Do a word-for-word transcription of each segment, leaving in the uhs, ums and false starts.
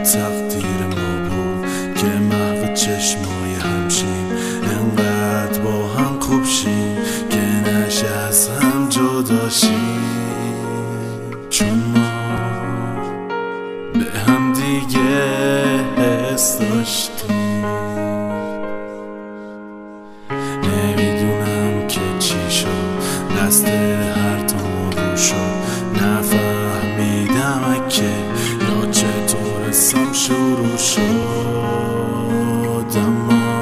تقدیر ما بود که محو چشمای همشیم، انقدر با هم خوب شیم که نشه از هم جدا شیم، چون ما به هم دیگه حس داشتیم. نمیدونم که چی شد، دست هر دومون رو شد، نفهمیدم اگه یا چطور سم شروع شد، اما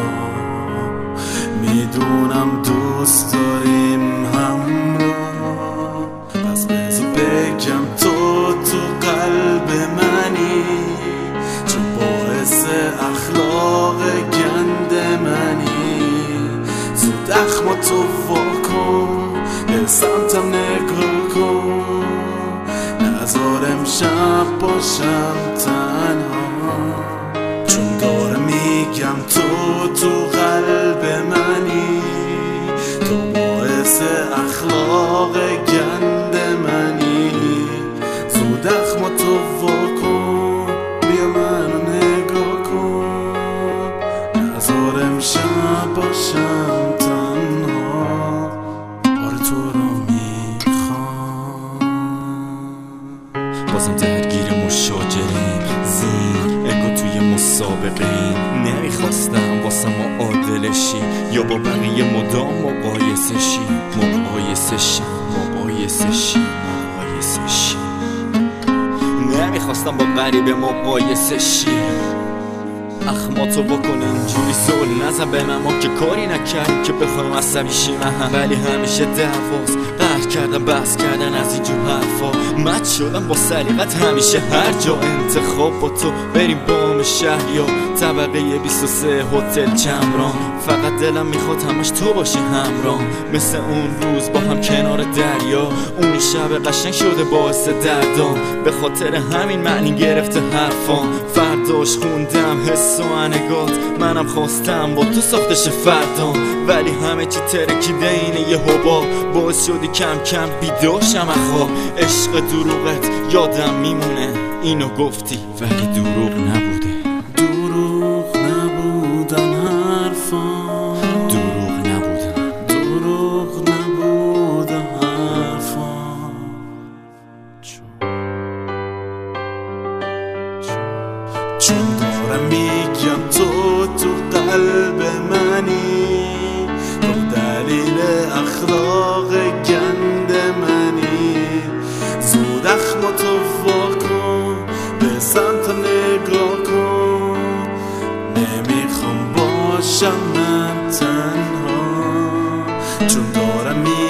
میدونم دوست داریم هم رو. پس بذار بگم تو تو قلب منی، چون باعث اخلاق گند منی. زود اخماتو واکن، به سمتم نگاه کن، نذار امشب باشم تنها، چون دارم میگم تو تو قلب منی، تو باعث اخلاق گند منی. زود اخماتو واکن، بیا منو نگاه کن، نذار امشب باشم تنها، آره تو رو میخوام. بازم درگیر مشاجریم، زیر اگو توی مسابقیم. نمیخواستم واسه ما عادلشی یا با بقیه مدام مقایسه شی، مقایسه شی، مقایسه شی، مقایسه شی. نمیخواستم با غریبه مقایسه شی. اخماتو بکن اینجوری زول نزن به من، ما که کاری نکردیم که بخوایم عصبی شیم، ولی همیشه دعواست. قهر کردم بحث کردن از اینجور حرفا، مد شدم با سلیقت همیشه هر جا انتخاب با تو بریم بام شهر یا طبقه بیست و سه هتل چمران. فقط دلم میخواد همش تو باشی همراه، مثل اون روز با هم کنار دریا. اون شب قشنگ شده باعث دردام، به خاطر همین معنی گرفته حرفام. فرداش خوندم حس و انگات، منم خواستم با تو ساختش فردام، ولی همه چی ترکیده اینه یه حباب. باعث شدی کم کم بیداشم اخواب. عشق دروغت یادم میمونه، اینو گفتی ولی دروغ نبوده. دروغ نبودن حرفا، دروغ نبودن، دروغ نبودن حرفا، چون دارم میگم تو تو قلب منی، تو دلیل اخلاق گند منی. زود اخماتو واکن، به سمت نگاه کن، نمیخوام باشم من تنها، چون دارم میگم